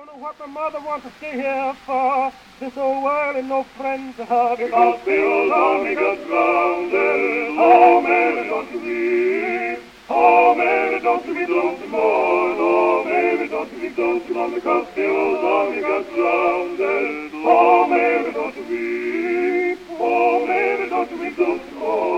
don't know what my mother wants to stay here for. This old world and no friends to hug. Because the old army got grounded. Oh, Mary, don't you weep. Oh, Mary, don't you be don't mourn. Oh, Mary, don't you be don't mourn. Because the old army got grounded. Oh, Mary, don't you weep. Oh, Mary, don't you be don't mourn.